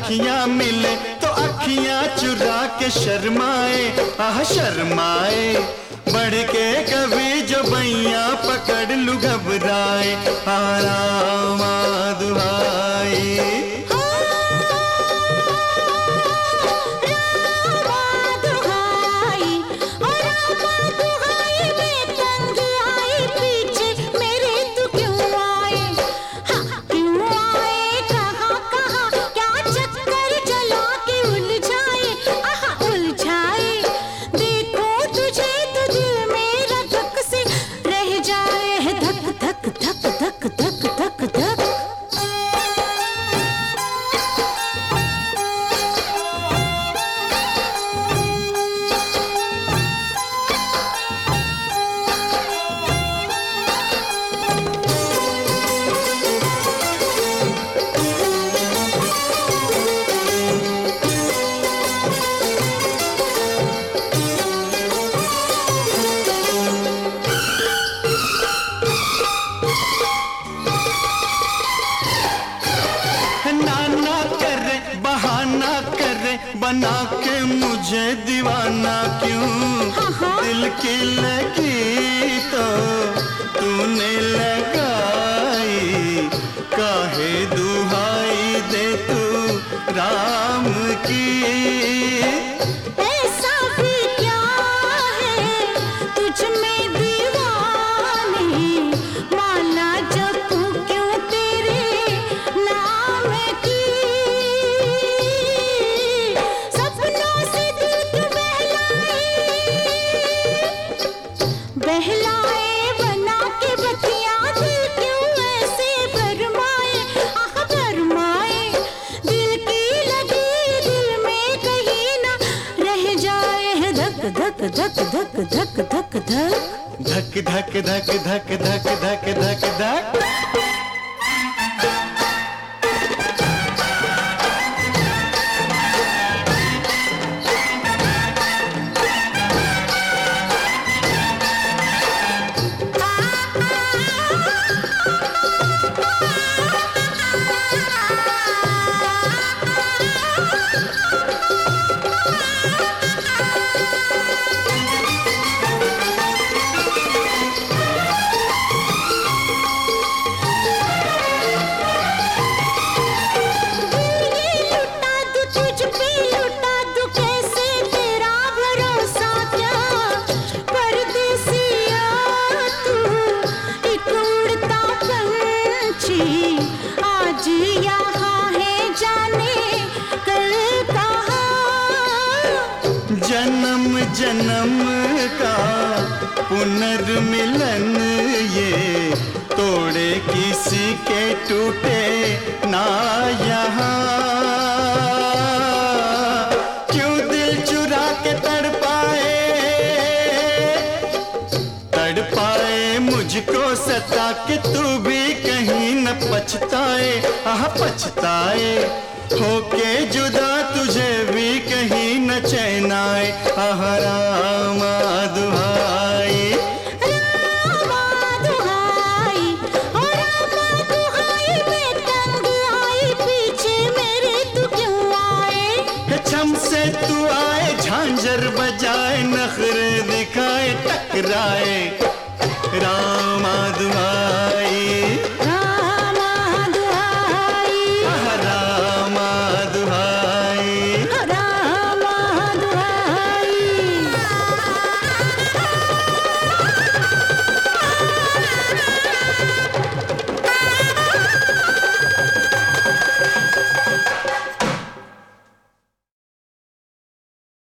अखियां मिले तो अखियां चुरा के शर्माए, आह शर्माए। बढ़ के कभी जो बैया पकड़ लूं घबराए, रामा दुहाई। बना के मुझे दीवाना क्यों, दिल की लगी तो तूने लगाई, काहे दुहाई दे तू राम की। ऐसा भी क्या है तुझ में दीवानी, माला जपू क्यों तेरे नाम की। बहलाए बना के बतिया, दिल क्यों ऐसे भरमाए, आह भरमाए। दिल की लगी दिल में कहीं ना रह जाए, धक धक धक धक धक धक धक धक धक धक धक धक धक धक धक। आज यहाँ है जाने कल कहाँ, जन्म जन्म का पुनर्मिलन ये तोड़े किसी के टूटे ना यहाँ। क्यों दिल चुरा के तड़पाए मुझको सता के, तू भी कहीं न पछताए, आह पछताए। होके जुदा तुझे भी कहीं न चैन आए, आह रामा दुहाई। रामा दुहाई, ओ रामा दुहाई, मैं तंग आई, पीछे मेरे तू क्यों आए। छम से तू आए, झांझर बजाए, नखरे दिखाए, टकराए, रामा दुहाई। रामा दुहाई, रामा दुहाई।